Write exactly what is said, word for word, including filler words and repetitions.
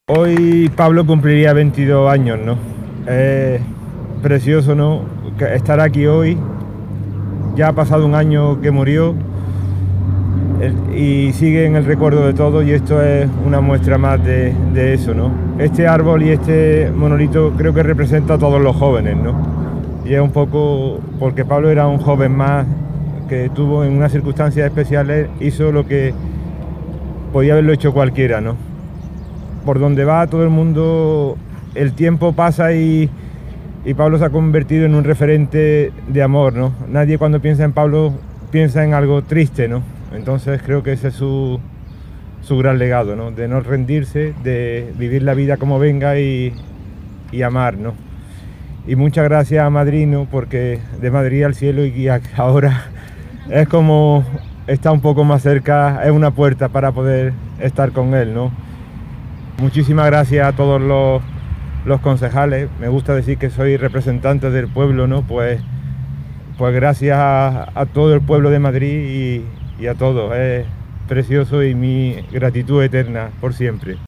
Hoy Pablo cumpliría veintidós años, ¿no? Es precioso, ¿no? Que estar aquí hoy. Ya ha pasado un año que murió el- y sigue en el recuerdo de todos, y esto es una muestra más de, de eso, ¿no? Este árbol y este monolito creo que representa a todos los jóvenes, ¿no? Y es un poco porque Pablo era un joven más que tuvo en unas circunstancias especiales, hizo lo que podía haberlo hecho cualquiera, ¿no? Por donde va todo el mundo, el tiempo pasa y, y Pablo se ha convertido en un referente de amor, ¿no? Nadie cuando piensa en Pablo piensa en algo triste, ¿no? Entonces creo que ese es su, su gran legado, ¿no? De no rendirse, de vivir la vida como venga y, y amar, ¿no? Y muchas gracias a Madrid, ¿no? Porque de Madrid al cielo, y ahora es como está un poco más cerca, es una puerta para poder estar con él, ¿no? Muchísimas gracias a todos los, los concejales. Me gusta decir que soy representante del pueblo, ¿no? Pues, pues gracias a, a todo el pueblo de Madrid y, y a todos. Es precioso y mi gratitud eterna por siempre.